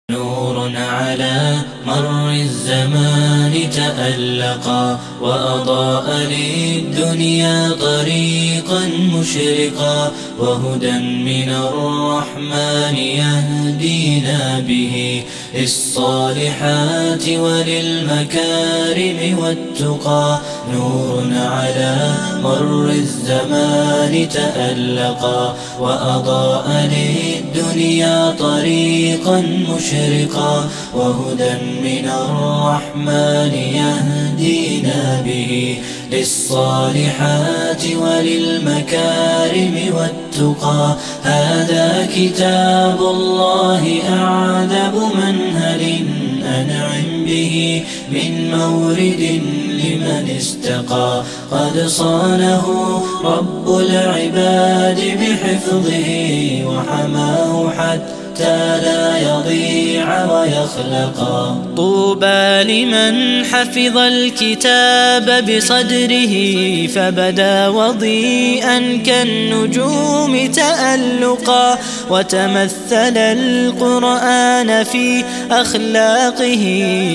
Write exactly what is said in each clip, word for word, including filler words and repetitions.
نور على مر الزمان تألقا وأضاء للدنيا طريقا مشرقا، وهدى من الرحمن يهدينا به للصالحات وللمكارم والتقى. نور على مر الزمان تألقا وأضاء للدنيا طريقا مشرقا، وهدى من الرحمن يهدينا به للصالحات وللمكارم والتقى. هذا كتاب الله أعذب منهل أنعم به من مورد لمن استقى. قد صانه رب العباد بحفظه وحماه حتى لا يضيع ويخلقا. طوبى لمن حفظ الكتاب بصدره فبدا وضيئا كالنجوم تألقا، وتمثل القرآن في أخلاقه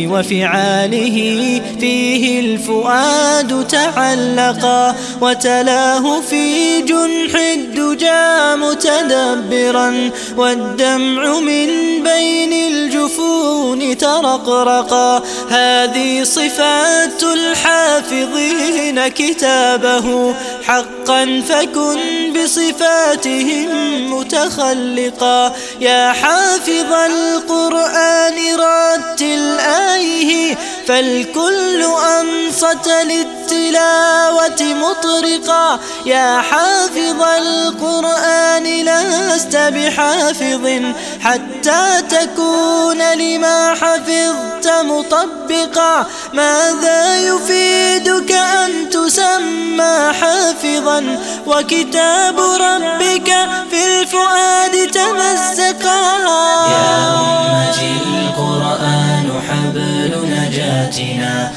وفعاله، فيه الفؤاد تعلقا، وتلاه في جنح الدجى متدبرا، والدمع من بين الجفون ترقرقا. هذه صفات الحافظين كتابه حقا، فكن بصفاتهم متخلقا. يا حافظ القرآن رتل آيه، فالكل أنصت للتلاوة مطرقا. يا حافظ القرآن لست بحافظ حتى تكون لما حفظت مطبقا. ماذا يفيدك أن تسمى حافظا وكتاب ربك في الفؤاد تمزقا؟ يا أمتي القرآن حبل نجاتنا،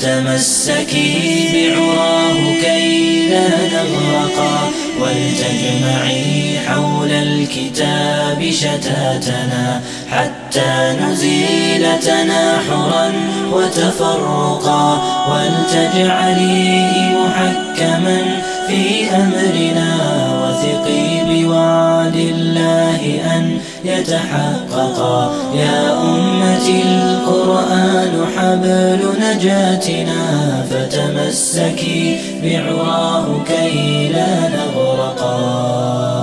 فتمسكي بعراه كي لا نغرقا، ولتجمعي حول الكتاب شتاتنا حتى نزيل تناحرا وتفرقا، ولتجعليه محكما في أمرنا، وثقي بوعد الله أن يتحققا. يا أمتي القرآن حبل نجاتنا، فتمسكي بعراه كي لا نغرقا.